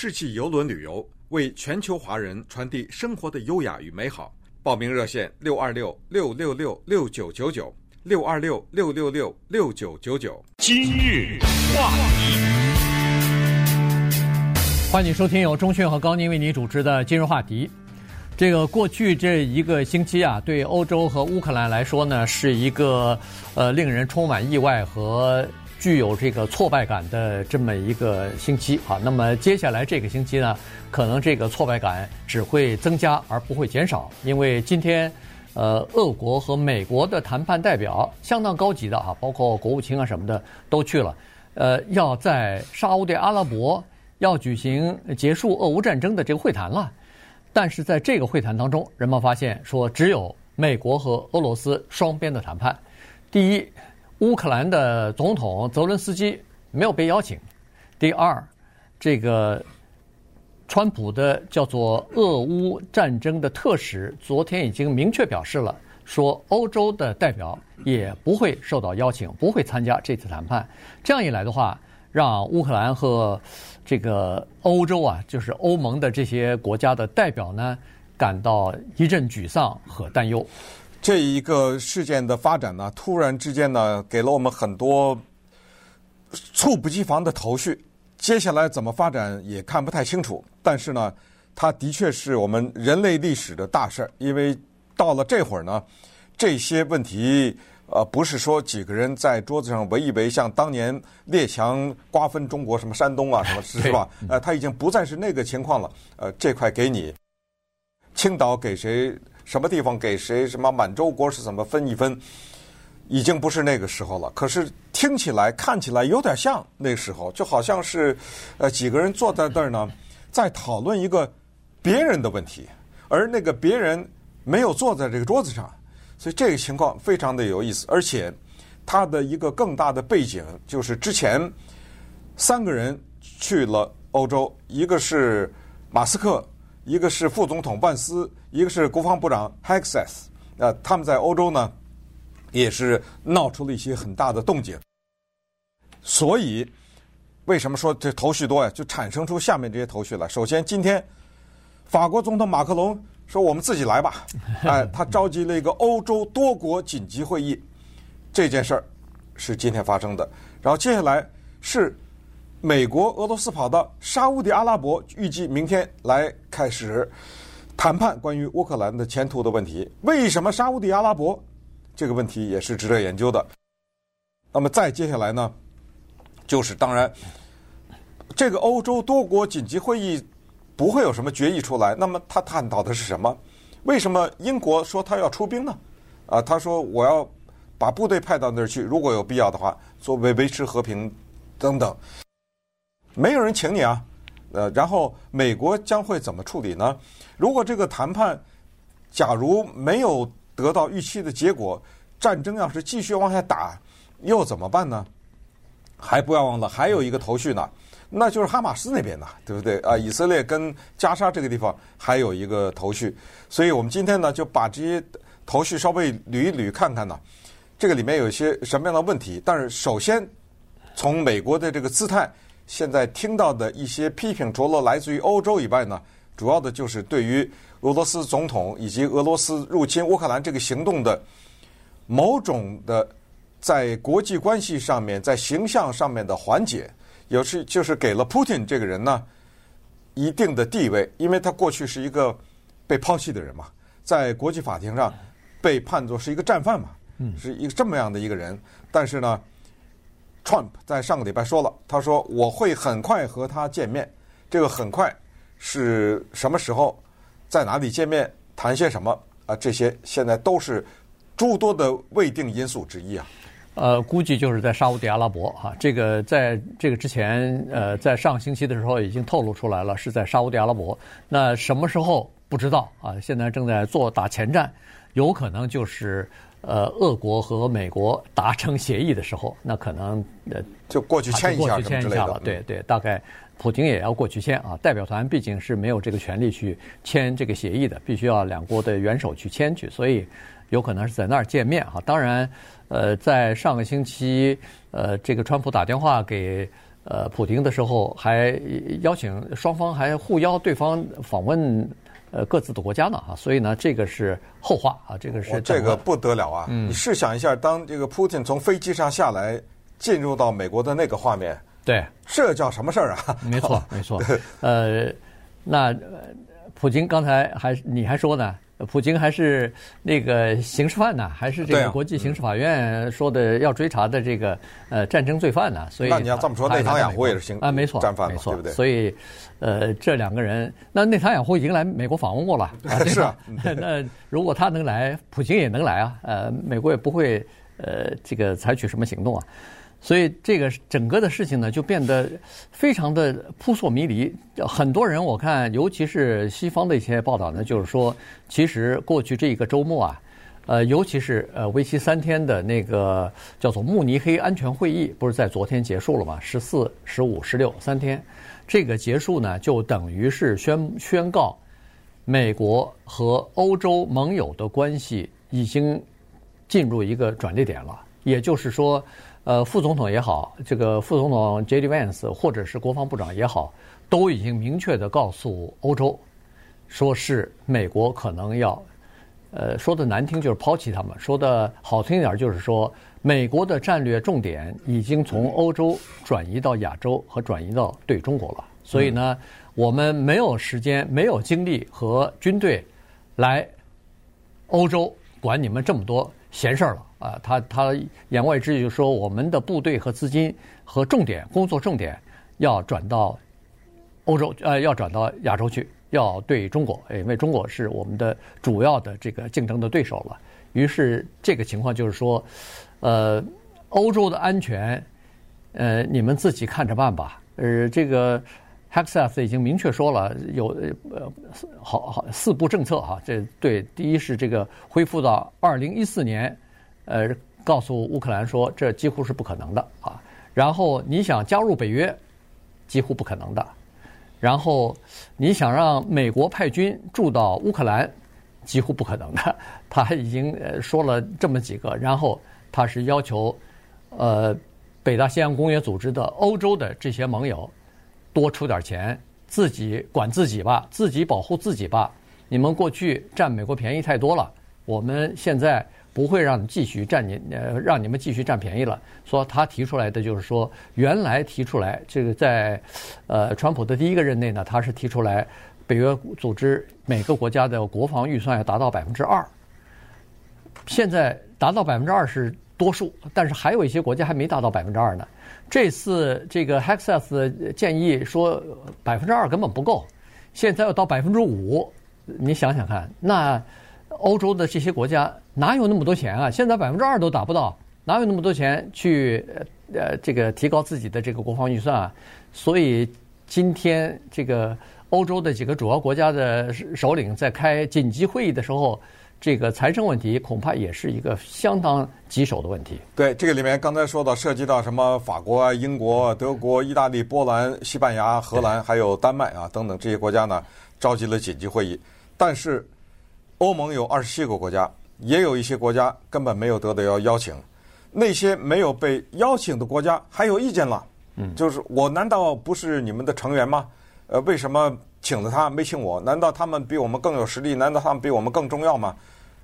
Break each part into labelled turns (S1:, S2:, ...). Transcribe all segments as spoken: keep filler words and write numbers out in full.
S1: 世纪邮轮旅游，为全球华人传递生活的优雅与美好。报名热线六二六六六六六九九九六二六六六六六九九九。
S2: 今日话题，
S3: 欢迎收听由钟迅和高宁为你主持的今日话题。这个过去这一个星期啊，对欧洲和乌克兰来说呢，是一个呃令人充满意外和具有这个挫败感的这么一个星期啊。那么接下来这个星期呢，可能这个挫败感只会增加而不会减少，因为今天呃俄国和美国的谈判代表相当高级的啊，包括国务卿啊什么的都去了，呃要在沙烏地阿拉伯要举行结束俄乌战争的这个会谈了。但是在这个会谈当中，人们发现说只有美国和俄罗斯双边的谈判。第一，乌克兰的总统泽伦斯基没有被邀请。第二，这个川普的叫做俄乌战争的特使昨天已经明确表示了，说欧洲的代表也不会受到邀请，不会参加这次谈判。这样一来的话，让乌克兰和这个欧洲啊，就是欧盟的这些国家的代表呢，感到一阵沮丧和担忧。
S1: 这一个事件的发展呢，突然之间呢，给了我们很多猝不及防的头绪。接下来怎么发展也看不太清楚，但是呢，它的确是我们人类历史的大事儿。因为到了这会儿呢，这些问题呃，不是说几个人在桌子上围一围，像当年列强瓜分中国什么山东啊什么，是吧？呃，他已经不再是那个情况了。呃，这块给你，青岛给谁？什么地方给谁？什么满洲国是怎么分一分？已经不是那个时候了。可是听起来、看起来有点像那个时候，就好像是呃几个人坐在这儿呢，在讨论一个别人的问题，而那个别人没有坐在这个桌子上。所以这个情况非常的有意思，而且它的一个更大的背景就是之前三个人去了欧洲，一个是马斯克，一个是副总统万斯，一个是国防部长 Hegseth。呃，他们在欧洲呢也是闹出了一些很大的动静。所以为什么说这头绪多呀？就产生出下面这些头绪来。首先，今天法国总统马克龙说我们自己来吧，哎，他召集了一个欧洲多国紧急会议，这件事儿是今天发生的。然后接下来是美国、俄罗斯跑到沙烏地阿拉伯，预计明天来开始谈判关于乌克兰的前途的问题。为什么沙烏地阿拉伯？这个问题也是值得研究的。那么再接下来呢，就是当然这个欧洲多国紧急会议不会有什么决议出来，那么他探讨的是什么？为什么英国说他要出兵呢？啊，他说我要把部队派到那儿去，如果有必要的话，作为维持和平等等。没有人请你啊，呃，然后美国将会怎么处理呢？如果这个谈判假如没有得到预期的结果，战争要是继续往下打，又怎么办呢？还不要忘了，还有一个头绪呢。那就是哈马斯那边的，对不对啊？以色列跟加沙这个地方还有一个头绪，所以我们今天呢就把这些头绪稍微捋一捋，看看呢，这个里面有一些什么样的问题。但是首先从美国的这个姿态，现在听到的一些批评，除了来自于欧洲以外呢，主要的就是对于俄罗斯总统以及俄罗斯入侵乌克兰这个行动的某种的在国际关系上面、在形象上面的缓解。有时就是给了 Putin 这个人呢一定的地位，因为他过去是一个被抛弃的人嘛，在国际法庭上被判作是一个战犯嘛，是一个这么样的一个人。但是呢 Trump 在上个礼拜说了，他说我会很快和他见面，这个很快是什么时候，在哪里见面，谈些什么啊？这些现在都是诸多的未定因素之一啊。
S3: 呃，估计就是在沙烏地阿拉伯哈，这个在这个之前，呃，在上星期的时候已经透露出来了，是在沙烏地阿拉伯。那什么时候不知道啊？现在正在做打前站，有可能就是呃，俄国和美国达成协议的时候，那可能呃
S1: 就过去签一下
S3: 过去签一下了。对对，大概普京也要过去签啊。代表团毕竟是没有这个权利去签这个协议的，必须要两国的元首去签去，所以有可能是在那儿见面啊。当然。呃，在上个星期，呃，这个川普打电话给呃普京的时候，还邀请双方还互邀对方访问呃各自的国家呢啊，所以呢，这个是后话啊，这个是
S1: 这个不得了啊！嗯、你试想一下，当这个普京从飞机上下来，进入到美国的那个画面，
S3: 对，
S1: 这叫什么事儿啊？
S3: 没错，没错。呃，那普京刚才还你还说呢？普京还是那个刑事犯呢，还是这个国际刑事法院说的要追查的这个呃战争罪犯呢？所以
S1: 那你要这么说，内塔尼亚胡也是刑
S3: 啊，没错，
S1: 战犯嘛，
S3: 没错，
S1: 对不对？
S3: 所以呃，这两个人，那内塔尼亚胡已经来美国访问过了，啊、
S1: 是啊。
S3: 那如果他能来，普京也能来啊，呃，美国也不会呃这个采取什么行动啊。所以这个整个的事情呢，就变得非常的扑朔迷离。很多人我看，尤其是西方的一些报道呢，就是说，其实过去这一个周末啊，呃，尤其是呃为期三天的那个叫做慕尼黑安全会议，不是在昨天结束了吗？十四、十五、十六三天，这个结束呢，就等于是宣宣告美国和欧洲盟友的关系已经进入一个转捩点了，也就是说。呃，副总统也好，这个副总统 J D Vance 或者是国防部长也好，都已经明确地告诉欧洲，说是美国可能要，呃，说的难听就是抛弃他们，说的好听一点就是说，美国的战略重点已经从欧洲转移到亚洲和转移到对中国了。所以呢，我们没有时间、没有精力和军队来欧洲管你们这么多闲事儿了。啊，他他言外之意就是说，我们的部队和资金和重点工作重点要转到欧洲，呃，要转到亚洲去，要对中国，因为中国是我们的主要的这个竞争的对手了。于是这个情况就是说，呃，欧洲的安全，呃，你们自己看着办吧。呃，这个 Hegseth 已经明确说了，有呃好好四步政策哈，这对，第一是这个恢复到二零一四年。呃，告诉乌克兰说，这几乎是不可能的啊。然后你想加入北约，几乎不可能的。然后你想让美国派军驻到乌克兰，几乎不可能的。他已经呃说了这么几个，然后他是要求，呃，北大西洋公约组织的欧洲的这些盟友多出点钱，自己管自己吧，自己保护自己吧。你们过去占美国便宜太多了，我们现在。不会让你继续占你呃，让你们继续占便宜了。说他提出来的就是说，原来提出来这个在，呃，川普的第一个任内呢，他是提出来，北约组织每个国家的国防预算要达到百分之二。现在达到百分之二是多数，但是还有一些国家还没达到百分之二呢。这次这个 Hegseth 建议说百分之二根本不够，现在要到百分之五，你想想看，那。欧洲的这些国家哪有那么多钱啊？现在百分之二都达不到，哪有那么多钱去呃这个提高自己的这个国防预算啊？所以今天这个欧洲的几个主要国家的首领在开紧急会议的时候，这个财政问题恐怕也是一个相当棘手的问题。
S1: 对，这个里面刚才说到涉及到什么法国啊、英国、德国、意大利、波兰、西班牙、荷兰还有丹麦啊等等这些国家呢，召集了紧急会议，但是。欧盟有二十七个国家，也有一些国家根本没有得到邀邀请。那些没有被邀请的国家还有意见了，嗯，就是我难道不是你们的成员吗？呃，为什么请了他没请我？难道他们比我们更有实力？难道他们比我们更重要吗？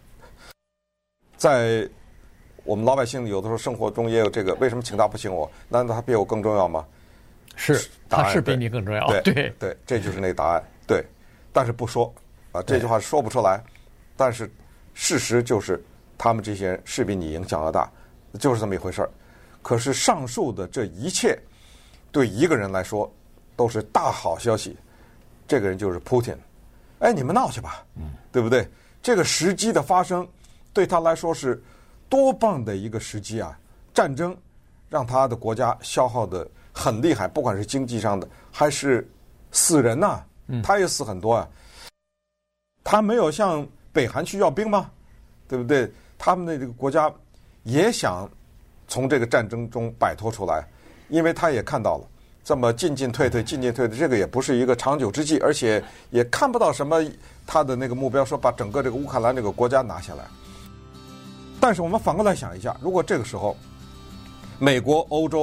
S1: 在我们老百姓有的时候生活中也有这个，为什么请他不请我？难道他比我更重要吗？
S3: 是，他是比你更重要。
S1: 对
S3: 对
S1: 对，这就是那个答案。对，但是不说啊，这句话说不出来。但是事实就是，他们这些人是比你影响要大，就是这么一回事儿。可是上述的这一切，对一个人来说都是大好消息。这个人就是 Putin。哎，你们闹去吧，嗯，对不对？这个时机的发生，对他来说是多棒的一个时机啊！战争让他的国家消耗的很厉害，不管是经济上的还是死人呐、啊，他也死很多啊。他没有像北韩去要兵吗？对不对？他们的这个国家也想从这个战争中摆脱出来，因为他也看到了这么进进退退、进进退退，这个也不是一个长久之计，而且也看不到什么他的那个目标，说把整个这个乌克兰这个国家拿下来。但是我们反过来想一下，如果这个时候美国、欧洲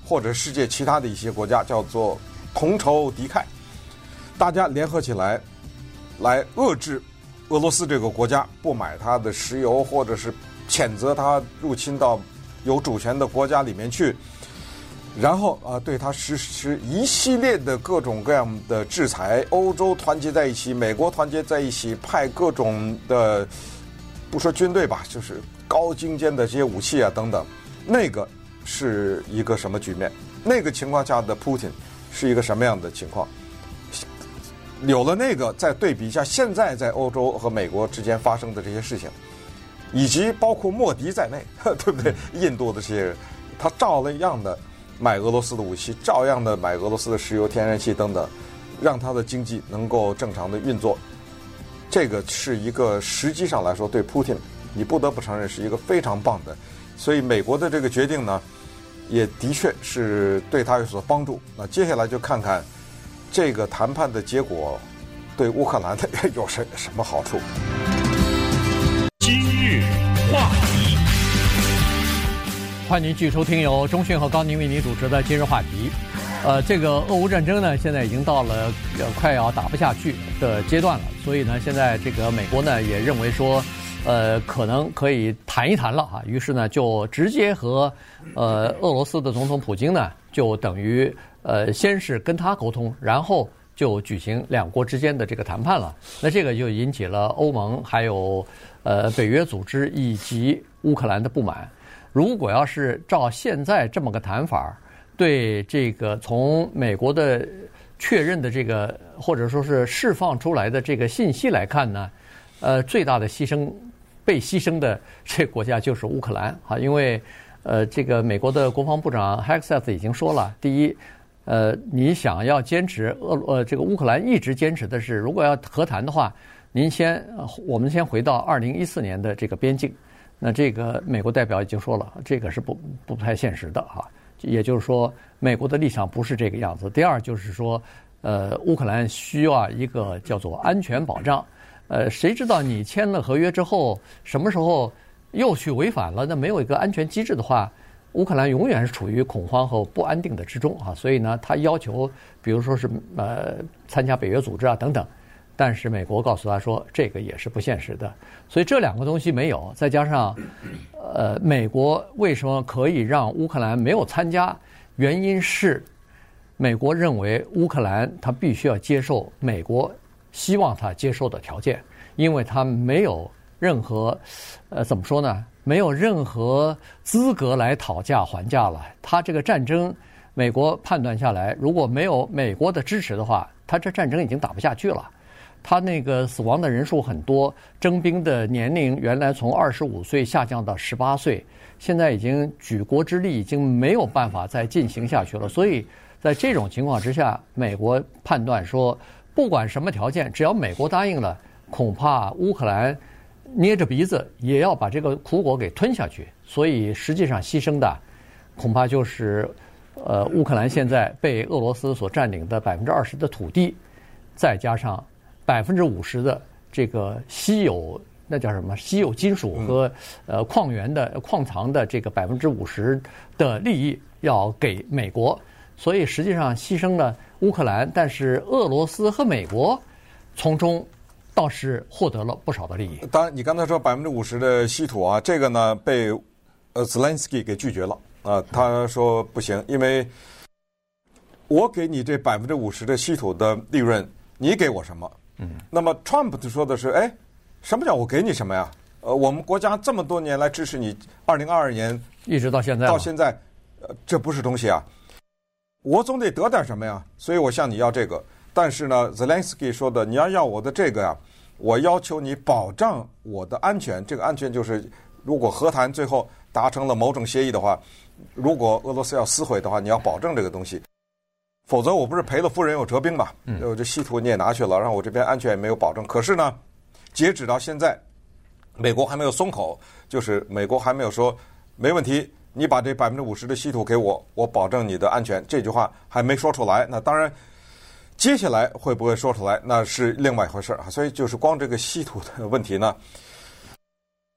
S1: 或者世界其他的一些国家，叫做同仇敌忾，大家联合起来来遏制俄罗斯这个国家，不买它的石油，或者是谴责它入侵到有主权的国家里面去，然后啊，对它实施一系列的各种各样的制裁。欧洲团结在一起，美国团结在一起，派各种的不说军队吧，就是高精尖的这些武器啊等等。那个是一个什么局面？那个情况下的 Putin 是一个什么样的情况？有了那个，再对比一下现在在欧洲和美国之间发生的这些事情，以及包括莫迪在内，对不对？印度的这些人，他照了样的买俄罗斯的武器，照样的买俄罗斯的石油、天然气等等，让他的经济能够正常的运作。这个是一个实际上来说对 Putin， 你不得不承认是一个非常棒的。所以美国的这个决定呢，也的确是对他有所帮助。那接下来就看看这个谈判的结果对乌克兰的有什什么好处。
S2: 今日话题，
S3: 欢迎您继续收听由钟迅和高宁为您主持的今日话题。呃，这个俄乌战争呢，现在已经到了呃快要打不下去的阶段了，所以呢，现在这个美国呢也认为说，呃，可能可以谈一谈了哈，于是呢就直接和呃俄罗斯的总统普京呢，就等于呃先是跟他沟通，然后就举行两国之间的这个谈判了。那这个就引起了欧盟还有呃北约组织以及乌克兰的不满。如果要是照现在这么个谈法，对这个从美国的确认的这个或者说是释放出来的这个信息来看呢，呃，最大的牺牲被牺牲的这个国家就是乌克兰啊，因为呃，这个美国的国防部长 Hegseth 已经说了，第一，呃，你想要坚持俄呃这个乌克兰一直坚持的是，如果要和谈的话，您先、呃、我们先回到二零一四年的这个边境。那这个美国代表已经说了，这个是不不太现实的哈。也就是说，美国的立场不是这个样子。第二就是说，呃，乌克兰需要一个叫做安全保障。呃，谁知道你签了合约之后，什么时候又去违反了？那没有一个安全机制的话，乌克兰永远是处于恐慌和不安定的之中啊。所以呢，他要求，比如说是呃参加北约组织啊等等。但是美国告诉他说，这个也是不现实的。所以这两个东西没有，再加上，呃，美国为什么可以让乌克兰没有参加？原因是，美国认为乌克兰他必须要接受美国希望他接受的条件，因为他没有任何，呃，怎么说呢？没有任何资格来讨价还价了。他这个战争，美国判断下来，如果没有美国的支持的话，他这战争已经打不下去了。他那个死亡的人数很多，征兵的年龄原来从二十五岁下降到十八岁，现在已经举国之力已经没有办法再进行下去了。所以在这种情况之下，美国判断说，不管什么条件，只要美国答应了，恐怕乌克兰捏着鼻子也要把这个苦果给吞下去。所以实际上牺牲的恐怕就是呃乌克兰现在被俄罗斯所占领的百分之二十的土地，再加上百分之五十的这个稀有，那叫什么？稀有金属和呃矿源的矿藏的这个百分之五十的利益要给美国，所以实际上牺牲了乌克兰，但是俄罗斯和美国从中倒是获得了不少的利益。
S1: 当然，你刚才说百分之五十的稀土啊，这个呢被呃泽连斯基给拒绝了啊，他说不行，因为我给你这百分之五十的稀土的利润，你给我什么？嗯，那么 Trump 说的是，哎，什么叫我给你什么呀？呃，我们国家这么多年来支持你，二零二二年
S3: 一直到现在，
S1: 到现在，呃，这不是东西啊，我总得得点什么呀，所以我向你要这个。但是呢 ，Zelensky 说的，你要要我的这个呀，我要求你保障我的安全。这个安全就是，如果和谈最后达成了某种协议的话，如果俄罗斯要撕毁的话，你要保证这个东西。否则我不是赔了夫人又折兵嘛？嗯，我这稀土你也拿去了，让我这边安全也没有保证。可是呢，截止到现在，美国还没有松口，就是美国还没有说没问题，你把这百分之五十的稀土给我，我保证你的安全。这句话还没说出来。那当然，接下来会不会说出来，那是另外一回事啊。所以就是光这个稀土的问题呢，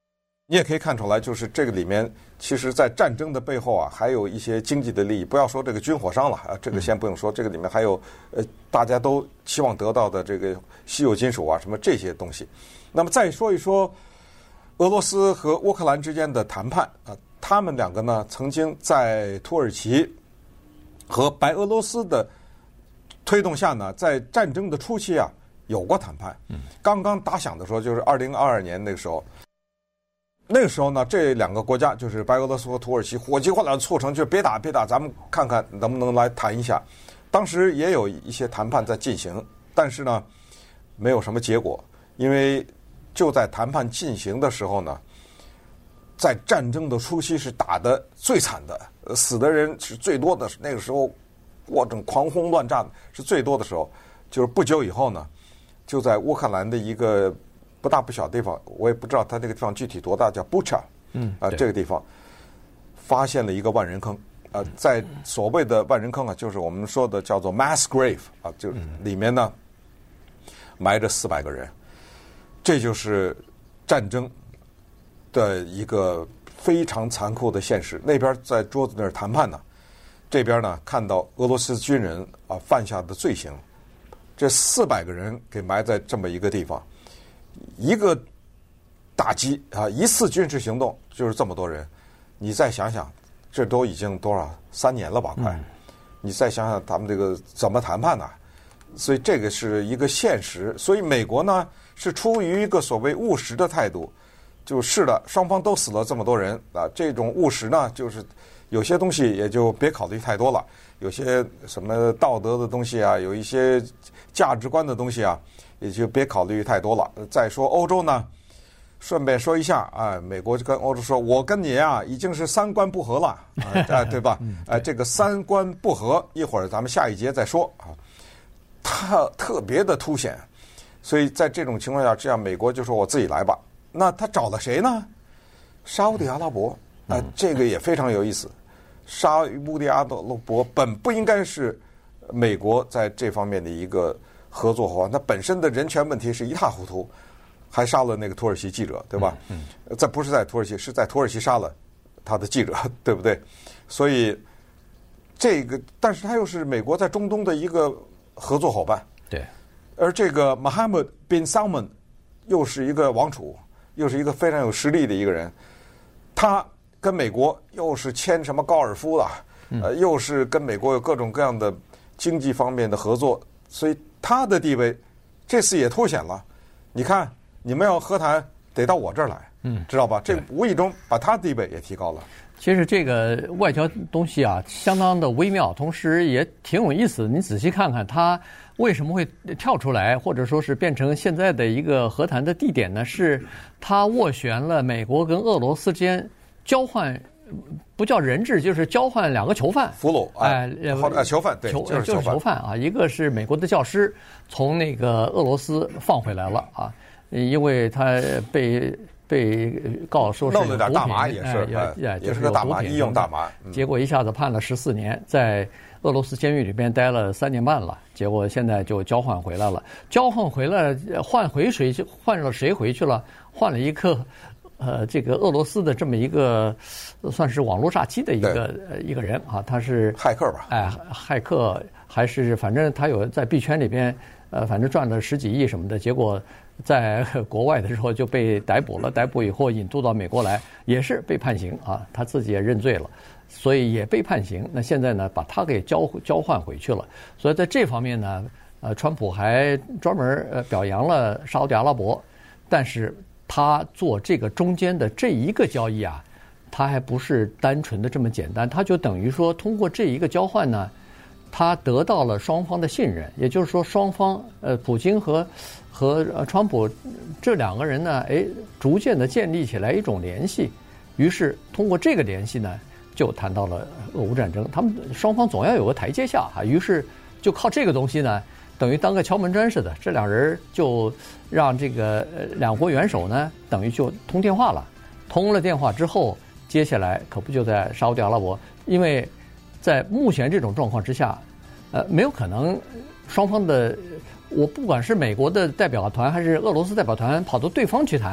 S1: 你也可以看出来，就是这个里面，其实，在战争的背后啊，还有一些经济的利益。不要说这个军火商了啊，这个先不用说，这个里面还有呃，大家都期望得到的这个稀有金属啊，什么这些东西。那么再说一说俄罗斯和乌克兰之间的谈判啊，他们两个呢，曾经在土耳其和白俄罗斯的推动下呢，在战争的初期啊，有过谈判。刚刚打响的时候，就是二零二二年那个时候。那个时候呢，这两个国家就是白俄罗斯和土耳其火急火燎促成，就别打别打，咱们看看能不能来谈一下。当时也有一些谈判在进行，但是呢，没有什么结果，因为就在谈判进行的时候呢，在战争的初期是打得最惨的，死的人是最多的，那个时候过程狂轰乱炸是最多的时候。就是不久以后呢，就在乌克兰的一个不大不小的地方，我也不知道它这个地方具体多大，叫 Bucha， 嗯啊、呃，这个地方发现了一个万人坑啊、呃，在所谓的万人坑啊，就是我们说的叫做 mass grave 啊，就里面呢埋着四百个人，这就是战争的一个非常残酷的现实。那边在桌子那儿谈判呢，这边呢看到俄罗斯军人啊犯下的罪行，这四百个人给埋在这么一个地方。一个打击啊，一次军事行动就是这么多人，你再想想，这都已经多少三年了吧？快，嗯、你再想想他们这个怎么谈判呢？所以这个是一个现实。所以美国呢是出于一个所谓务实的态度，就是的，双方都死了这么多人啊，这种务实呢，就是有些东西也就别考虑太多了，有些什么道德的东西啊，有一些价值观的东西啊。也就别考虑太多了。再说欧洲呢，顺便说一下啊，美国就跟欧洲说，我跟你啊已经是三观不合了啊，对吧？哎、啊，这个三观不合，一会儿咱们下一节再说啊。它特别的凸显，所以在这种情况下，这样美国就说我自己来吧。那他找了谁呢？沙烏地阿拉伯啊，这个也非常有意思。沙烏地阿拉伯本不应该是美国在这方面的一个合作伙伴，他本身的人权问题是一塌糊涂，还杀了那个土耳其记者，对吧？嗯，嗯这不是在土耳其，是在土耳其杀了他的记者，对不对？所以这个，但是他又是美国在中东的一个合作伙伴，
S3: 对。
S1: 而这个 Mohammed bin Salman 又是一个王储，又是一个非常有实力的一个人，他跟美国又是签什么高尔夫了，呃，又是跟美国有各种各样的经济方面的合作，所以他的地位这次也凸显了。你看，你们要和谈得到我这儿来，嗯，知道吧？这无意中把他的地位也提高了。
S3: 其实这个外交东西啊，相当的微妙，同时也挺有意思。你仔细看看，他为什么会跳出来，或者说是变成现在的一个和谈的地点呢？是他斡旋了美国跟俄罗斯间交换。不叫人质，就是交换两个囚犯，
S1: 俘虏，哎，呃，囚犯，对，
S3: 囚
S1: 就是
S3: 囚囚犯啊。一个是美国的教师从那个俄罗斯放回来了啊，因为他被被告说是
S1: 弄了点大麻，也是，
S3: 哎，
S1: 也是个大麻，医用大麻。
S3: 结果一下子判了十四年，在俄罗斯监狱里边待了三年半了，结果现在就交换回来了。交换回来，换回谁去？换了谁回去了？换了一个。呃，这个俄罗斯的这么一个算是网络诈欺的一个一个人啊，他是
S1: 骇客吧？
S3: 哎，骇客还是反正他有在币圈里边，呃，反正赚了十几亿什么的，结果在国外的时候就被逮捕了，逮捕以后引渡到美国来，也是被判刑啊，他自己也认罪了，所以也被判刑。那现在呢，把他给交交换回去了，所以在这方面呢，呃，川普还专门呃表扬了沙烏地阿拉伯，但是。他做这个中间的这一个交易啊，他还不是单纯的这么简单，他就等于说通过这一个交换呢，他得到了双方的信任，也就是说双方呃，普京和和川普这两个人呢，哎，逐渐的建立起来一种联系，于是通过这个联系呢，就谈到了俄乌战争，他们双方总要有个台阶下啊，于是就靠这个东西呢。等于当个敲门砖似的，这两人就让这个两国元首呢，等于就通电话了。通了电话之后，接下来可不就在沙烏地阿拉伯？因为在目前这种状况之下，呃，没有可能双方的，我不管是美国的代表团还是俄罗斯代表团跑到对方去谈，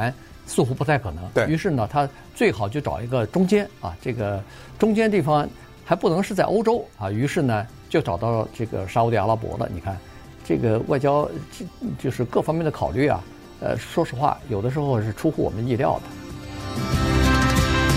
S3: 似乎不太可能。
S1: 对
S3: 于是呢，他最好就找一个中间啊，这个中间地方还不能是在欧洲啊，于是呢就找到这个沙烏地阿拉伯了。你看，这个外交就是各方面的考虑啊，呃，说实话，有的时候是出乎我们意料的。